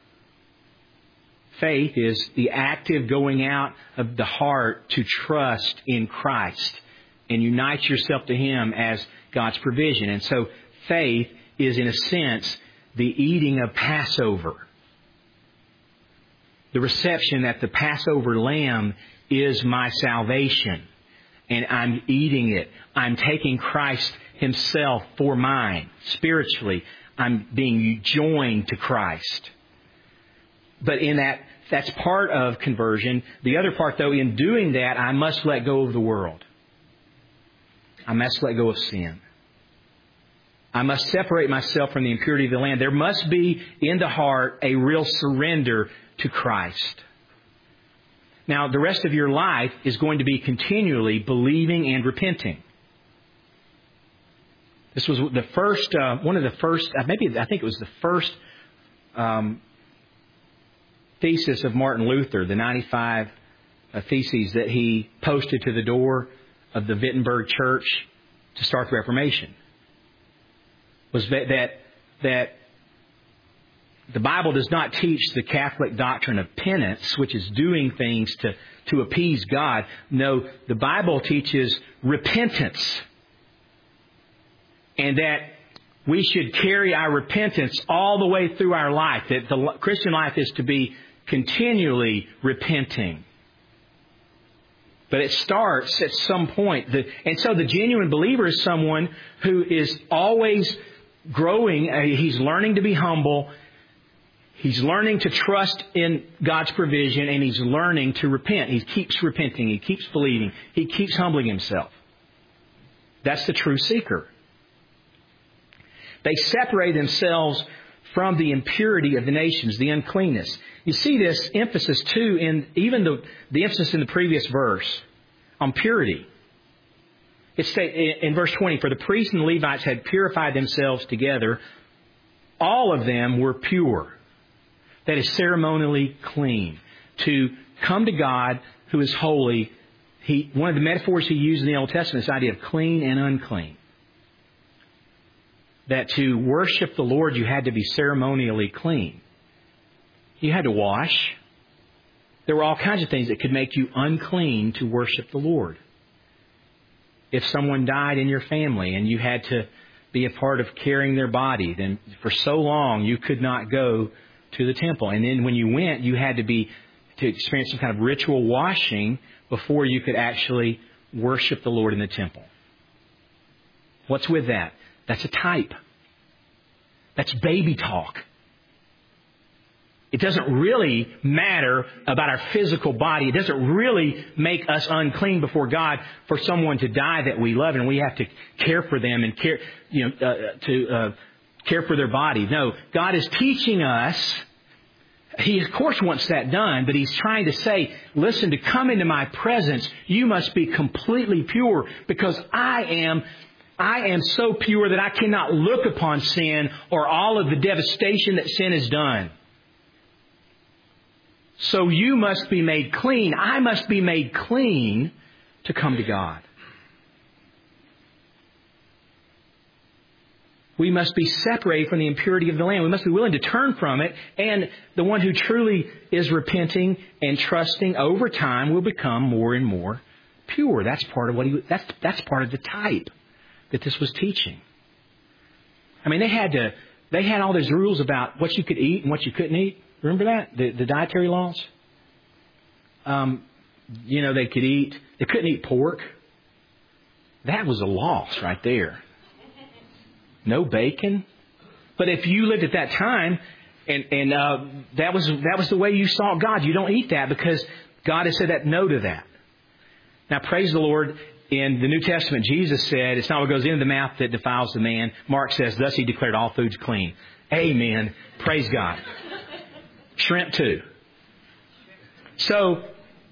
A: Faith is the active going out of the heart to trust in Christ and unite yourself to Him as God's provision. And so faith is, in a sense, the eating of Passover. the reception that the Passover lamb is my salvation. And I'm eating it. I'm taking Christ Himself for mine. Spiritually, I'm being joined to Christ. But in that, that's part of conversion. The other part, though, in doing that, I must let go of the world. I must let go of sin. I must separate myself from the impurity of the land. There must be in the heart a real surrender to Christ. Now, the rest of your life is going to be continually believing and repenting. This was the first, uh, one of the first, uh, maybe I think it was the first um, thesis of Martin Luther, the ninety-five uh, theses that he posted to the door of the Wittenberg Church to start the Reformation. Was that, that that the Bible does not teach the Catholic doctrine of penance, which is doing things to, to appease God. No, the Bible teaches repentance. And that we should carry our repentance all the way through our life. That the Christian life is to be continually repenting. But it starts at some point. The, and so the genuine believer is someone who is always growing. Uh, he's learning to be humble. He's learning to trust in God's provision. And he's learning to repent. He keeps repenting. He keeps believing. He keeps humbling himself. That's the true seeker. They separate themselves from the impurity of the nations, the uncleanness. You see this emphasis too in even the, the emphasis in the previous verse on purity. It's in verse twenty, for the priests and the Levites had purified themselves together. All of them were pure. That is ceremonially clean. To come to God who is holy, he, one of the metaphors he used in the Old Testament is the idea of clean and unclean. That to worship the Lord, you had to be ceremonially clean. You had to wash. There were all kinds of things that could make you unclean to worship the Lord. If someone died in your family and you had to be a part of carrying their body, then for so long you could not go to the temple. And then when you went, you had to be to experience some kind of ritual washing before you could actually worship the Lord in the temple. What's with that? That's a type. That's baby talk. It doesn't really matter about our physical body. It doesn't really make us unclean before God for someone to die that we love and we have to care for them and care, you know, uh, to uh, care for their body. No, God is teaching us. He, of course, wants that done, but He's trying to say, listen, to come into my presence, you must be completely pure because I am I am so pure that I cannot look upon sin or all of the devastation that sin has done. So you must be made clean. I must be made clean to come to God. We must be separated from the impurity of the land. We must be willing to turn from it. And the one who truly is repenting and trusting over time will become more and more pure. That's part of what he, that's, that's part of the type that this was teaching. I mean, they had to, they had all these rules about what you could eat and what you couldn't eat. Remember that? The, the dietary laws? Um, you know, they could eat, they couldn't eat pork. That was a loss right there. No bacon. But if you lived at that time, and, and uh, that was that was the way you saw God, you don't eat that because God has said that no to that. Now, praise the Lord. In the New Testament, Jesus said, it's not what goes into the mouth that defiles the man. Mark says, thus He declared all foods clean. Amen. Praise God. Shrimp too. So,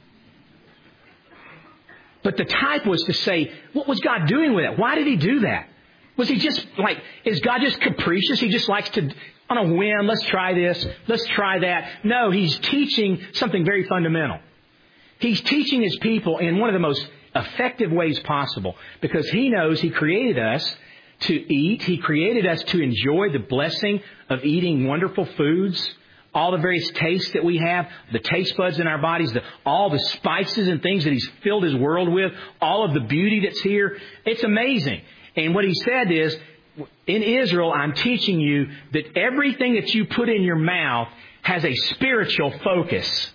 A: but the type was to say, what was God doing with it? Why did He do that? Was He just like, is God just capricious? He just likes to, on a whim, let's try this, let's try that. No, He's teaching something very fundamental. He's teaching His people in one of the most effective ways possible because He knows He created us to eat. He created us to enjoy the blessing of eating wonderful foods, all the various tastes that we have, the taste buds in our bodies, the, all the spices and things that He's filled His world with, all of the beauty that's here. It's amazing. And what He said is, in Israel, I'm teaching you that everything that you put in your mouth has a spiritual focus.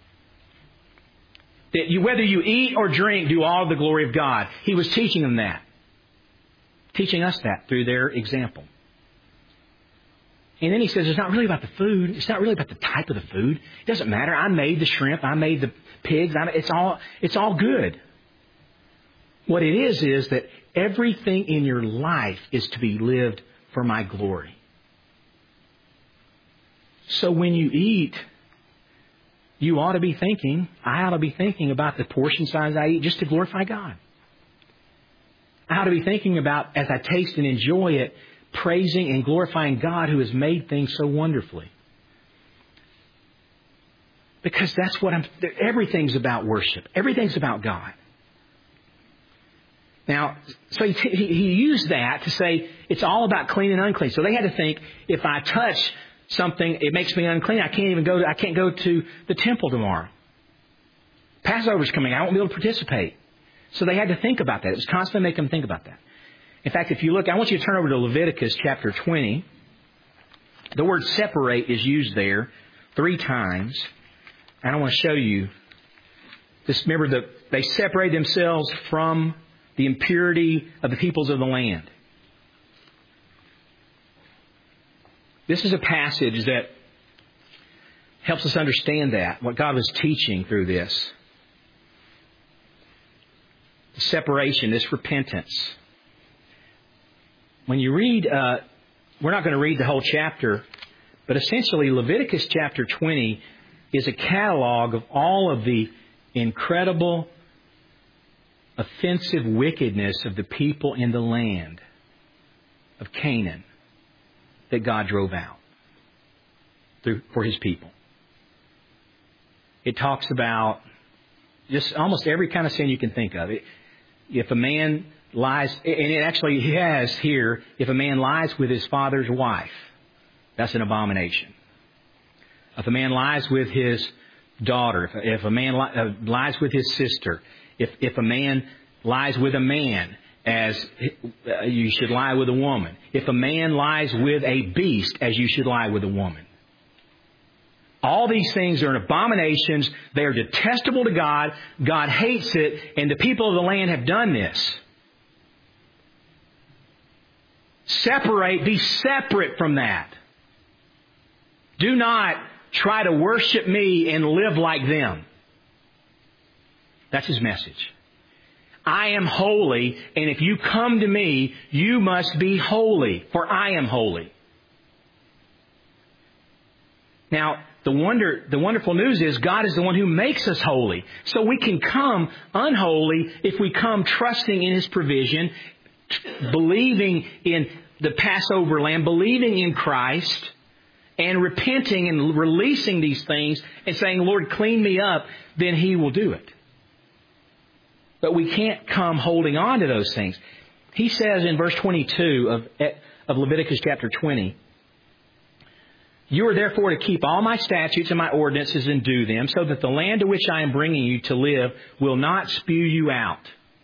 A: That you, whether you eat or drink, do all the glory of God. He was teaching them that. Teaching us that through their example. And then he says, it's not really about the food. It's not really about the type of the food. It doesn't matter. I made the shrimp. I made the pigs. I, it's all, it's all good. What it is, is that everything in your life is to be lived for my glory. So when you eat, you ought to be thinking, I ought to be thinking about the portion size I eat just to glorify God. I ought to be thinking about, as I taste and enjoy it, praising and glorifying God who has made things so wonderfully. Because that's what I'm... Everything's about worship. Everything's about God. Now, so he, he, he used that to say it's all about clean and unclean. So they had to think, if I touch something, it makes me unclean. I can't even go to, I can't go to the temple tomorrow. Passover's coming. I won't be able to participate. So they had to think about that. It was constantly making them think about that. In fact, if you look, I want you to turn over to Leviticus chapter twenty. The word separate is used there three times. And I want to show you this. Remember, the, they separated themselves from the impurity of the peoples of the land. This is a passage that helps us understand that, what God was teaching through this. The separation, this repentance. When you read, uh, we're not going to read the whole chapter, but essentially Leviticus chapter twenty is a catalog of all of the incredible, offensive wickedness of the people in the land of Canaan that God drove out through, for His people. It talks about just almost every kind of sin you can think of. It, if a man lies, and it actually has here, if a man lies with his father's wife, that's an abomination. If a man lies with his daughter, if, if a man li, uh, lies with his sister, if, if a man lies with a man, as uh, you should lie with a woman. If a man lies with a beast, as you should lie with a woman. All these things are abominations. They are detestable to God. God hates it, and the people of the land have done this. Separate, be separate from that. Do not try to worship me and live like them. That's His message. I am holy, and if you come to me, you must be holy, for I am holy. Now, the wonder, the wonderful news is God is the one who makes us holy. So we can come unholy if we come trusting in His provision, believing in the Passover lamb, believing in Christ, and repenting and releasing these things and saying, Lord, clean me up, then He will do it. But we can't come holding on to those things. He says in verse twenty-two of, of Leviticus chapter twenty, you are therefore to keep all my statutes and my ordinances and do them, so that the land to which I am bringing you to live will not spew you out.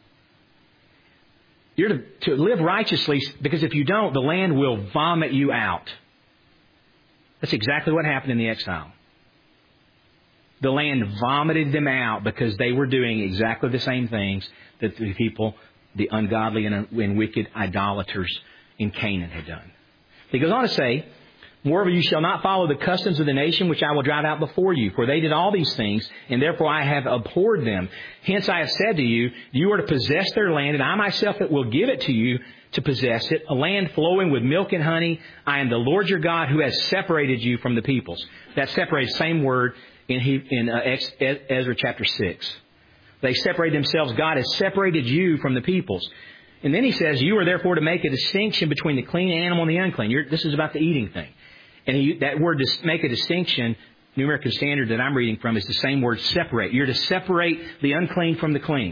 A: You're to, to live righteously, because if you don't, the land will vomit you out. That's exactly what happened in the exile. The land vomited them out because they were doing exactly the same things that the people, the ungodly and, and wicked idolaters in Canaan had done. He goes on to say, moreover, you shall not follow the customs of the nation which I will drive out before you, for they did all these things, and therefore I have abhorred them. Hence I have said to you, you are to possess their land, and I myself will give it to you to possess it, a land flowing with milk and honey. I am the Lord your God who has separated you from the peoples. That separated, same word in, he, in uh, Ezra chapter six. They separated themselves. God has separated you from the peoples. And then he says, you are therefore to make a distinction between the clean animal and the unclean. You're, this is about the eating thing. And he, that word to make a distinction, New American Standard that I'm reading from, is the same word, separate. You're to separate the unclean from the clean.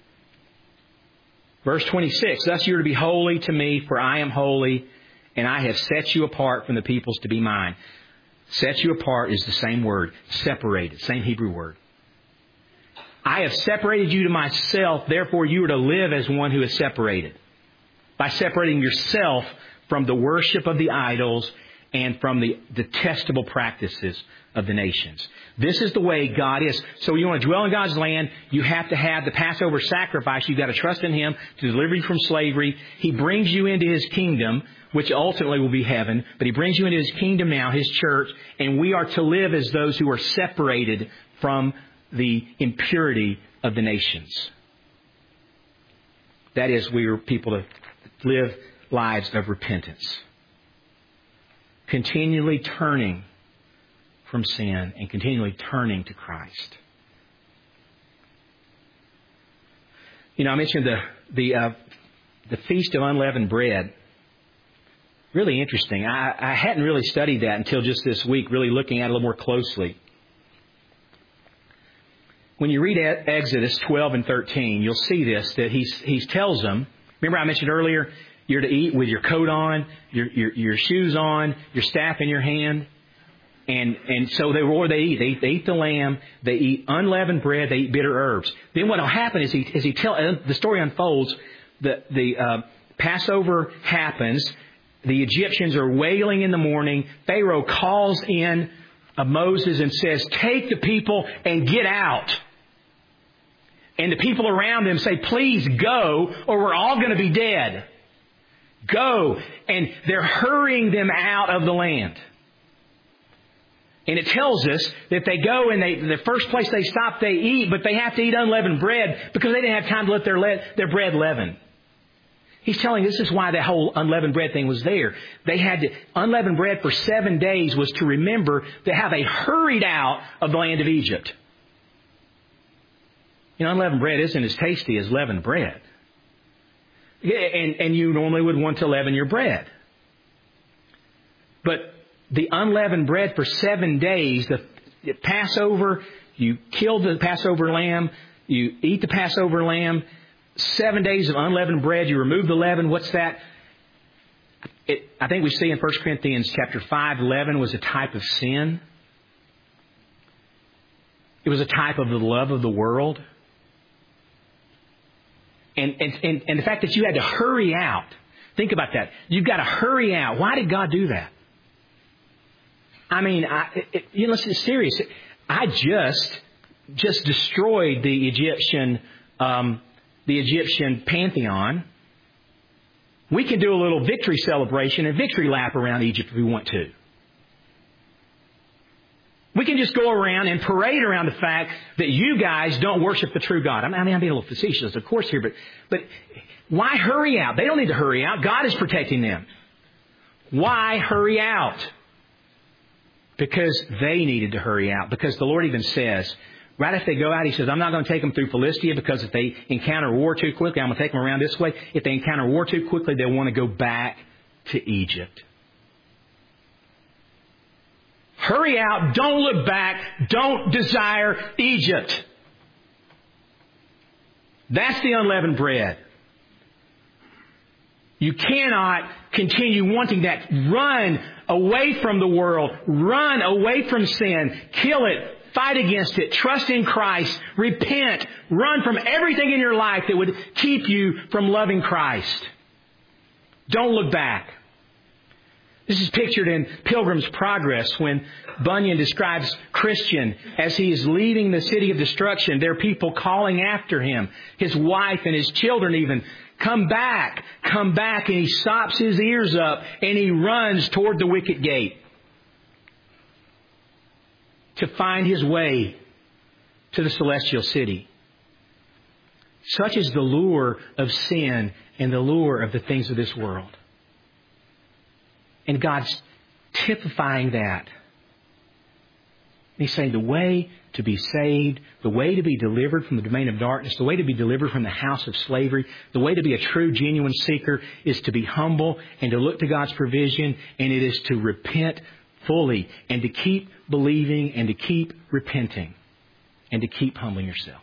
A: Verse twenty-six, thus you are to be holy to me, for I am holy, and I have set you apart from the peoples to be mine. Set you apart is the same word, separated, same Hebrew word. I have separated you to myself, therefore you are to live as one who is separated. By separating yourself from the worship of the idols and from the detestable practices of the nations. This is the way God is. So you want to dwell in God's land, you have to have the Passover sacrifice. You've got to trust in Him to deliver you from slavery. He brings you into His kingdom, which ultimately will be heaven. But He brings you into His kingdom now, His church, and we are to live as those who are separated from the impurity of the nations. That is, we are people to live lives of repentance. Continually turning from sin and continually turning to Christ. You know, I mentioned the the uh, the Feast of Unleavened Bread. Really interesting. I, I hadn't really studied that until just this week, really looking at it a little more closely. When you read Exodus twelve and thirteen, you'll see this, that he he tells them, remember I mentioned earlier, you're to eat with your coat on, your your, your shoes on, your staff in your hand. And and so they what do they eat? They eat, they eat the lamb, they eat unleavened bread, they eat bitter herbs. Then what will happen is he as he tell the story unfolds, the the uh, Passover happens, the Egyptians are wailing in the morning. Pharaoh calls in uh, Moses and says, "Take the people and get out." And the people around them say, "Please go, or we're all going to be dead. Go." And they're hurrying them out of the land. And it tells us that they go and they, the first place they stop, they eat, but they have to eat unleavened bread because they didn't have time to let their, le- their bread leaven. He's telling this is why that whole unleavened bread thing was there. They had to, unleavened bread for seven days was to remember that how they hurried out of the land of Egypt. You know, unleavened bread isn't as tasty as leavened bread. And, and you normally would want to leaven your bread. But the unleavened bread for seven days, the Passover, you kill the Passover lamb, you eat the Passover lamb, seven days of unleavened bread, you remove the leaven. What's that? It, I think we see in First Corinthians chapter five, leaven was a type of sin. It was a type of the love of the world. And, and, and, and the fact that you had to hurry out. Think about that. You've got to hurry out. Why did God do that? I mean, I, it, you know, it's serious. I just just destroyed the Egyptian um, the Egyptian pantheon. We can do a little victory celebration and victory lap around Egypt if we want to. We can just go around and parade around the fact that you guys don't worship the true God. I mean, I'm being a little facetious, of course, here, but but why hurry out? They don't need to hurry out. God is protecting them. Why hurry out? Because they needed to hurry out. Because the Lord even says, right if they go out, He says, I'm not going to take them through Philistia because if they encounter war too quickly, I'm going to take them around this way. If they encounter war too quickly, they'll want to go back to Egypt. Hurry out. Don't look back. Don't desire Egypt. That's the unleavened bread. You cannot continue wanting that. Run away from the world. Run away from sin. Kill it. Fight against it. Trust in Christ. Repent. Run from everything in your life that would keep you from loving Christ. Don't look back. This is pictured in Pilgrim's Progress when Bunyan describes Christian as he is leaving the city of destruction. There are people calling after him. His wife and his children even. Come back, come back. And he stops his ears up and he runs toward the wicket gate to find his way to the celestial city. Such is the lure of sin and the lure of the things of this world. And God's typifying that. He's saying the way to be saved, the way to be delivered from the domain of darkness, the way to be delivered from the house of slavery, the way to be a true, genuine seeker is to be humble and to look to God's provision, and it is to repent fully and to keep believing and to keep repenting and to keep humbling yourself.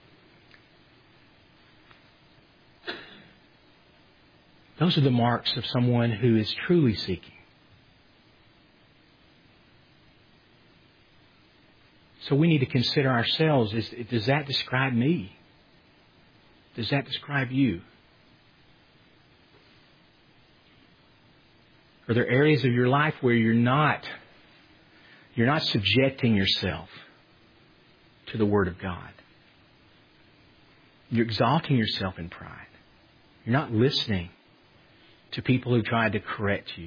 A: Those are the marks of someone who is truly seeking. So we need to consider ourselves. Is, does that describe me? Does that describe you? Are there areas of your life where you're not, you're not subjecting yourself to the Word of God? You're exalting yourself in pride. You're not listening to people who tried to correct you.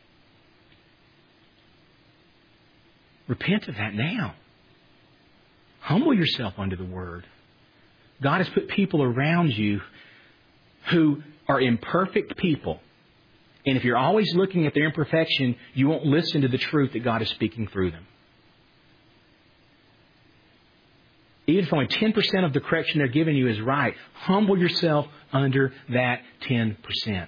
A: Repent of that now. Humble yourself under the Word. God has put people around you who are imperfect people. And if you're always looking at their imperfection, you won't listen to the truth that God is speaking through them. Even if only ten percent of the correction they're giving you is right, humble yourself under that ten percent.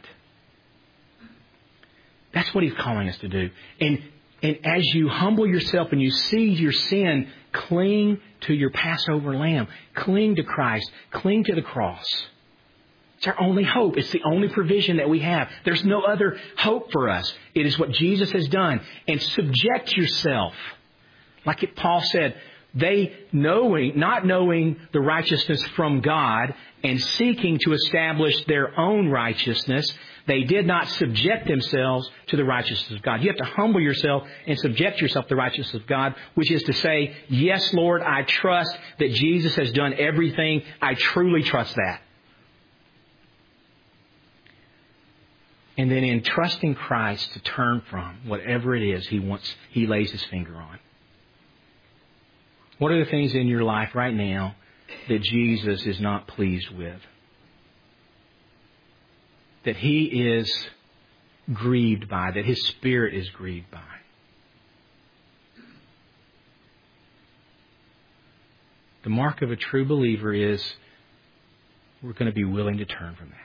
A: That's what He's calling us to do. And, and as you humble yourself and you see your sin, cling to your Passover lamb. Cling to Christ. Cling to the cross. It's our only hope. It's the only provision that we have. There's no other hope for us. It is what Jesus has done. And subject yourself. Like it, Paul said, they knowing, not knowing the righteousness from God and seeking to establish their own righteousness, they did not subject themselves to the righteousness of God. You have to humble yourself and subject yourself to the righteousness of God, which is to say, yes, Lord, I trust that Jesus has done everything. I truly trust that. And then in trusting Christ to turn from whatever it is He wants, He lays His finger on. What are the things in your life right now that Jesus is not pleased with? That He is grieved by, that His Spirit is grieved by? The mark of a true believer is we're going to be willing to turn from that.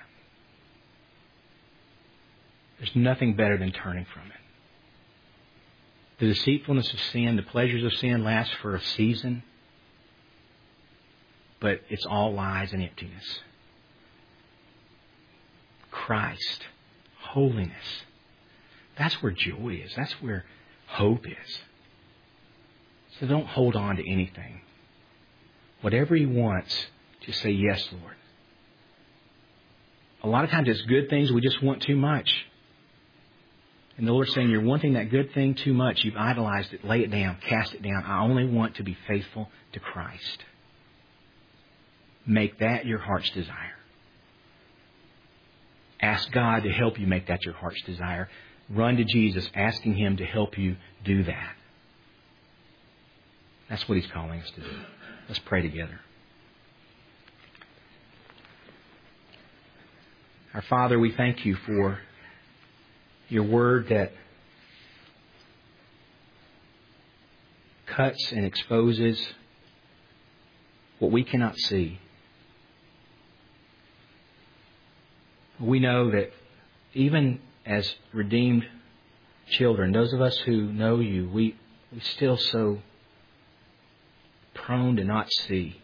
A: There's nothing better than turning from it. The deceitfulness of sin, the pleasures of sin last for a season, but it's all lies and emptiness. Christ, holiness, that's where joy is. That's where hope is. So don't hold on to anything. Whatever He wants, just say, yes, Lord. A lot of times it's good things we just want too much. And the Lord's saying, you're wanting that good thing too much. You've idolized it. Lay it down. Cast it down. I only want to be faithful to Christ. Make that your heart's desire. Ask God to help you make that your heart's desire. Run to Jesus, asking Him to help you do that. That's what He's calling us to do. Let's pray together. Our Father, we thank You for Your Word that cuts and exposes what we cannot see. We know that even as redeemed children, those of us who know You, we we still so prone to not see,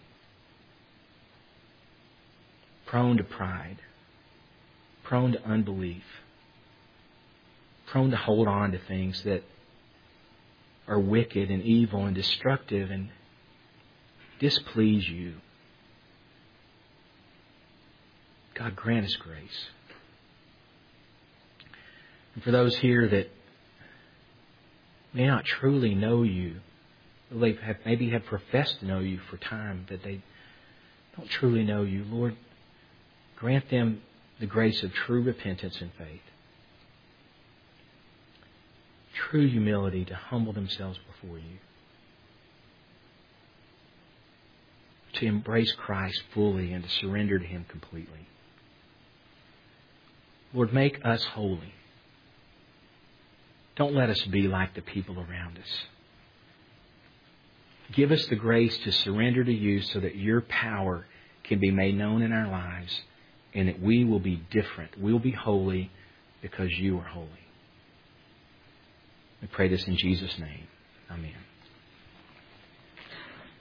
A: prone to pride, prone to unbelief, prone to hold on to things that are wicked and evil and destructive and displease You. God, grant us grace. And for those here that may not truly know You, they have, maybe have professed to know You for time, but they don't truly know You, Lord, grant them the grace of true repentance and faith. True humility to humble themselves before You. To embrace Christ fully and to surrender to Him completely. Lord, make us holy. Don't let us be like the people around us. Give us the grace to surrender to You so that Your power can be made known in our lives and that we will be different. We'll be holy because You are holy. We pray this in Jesus' name. Amen.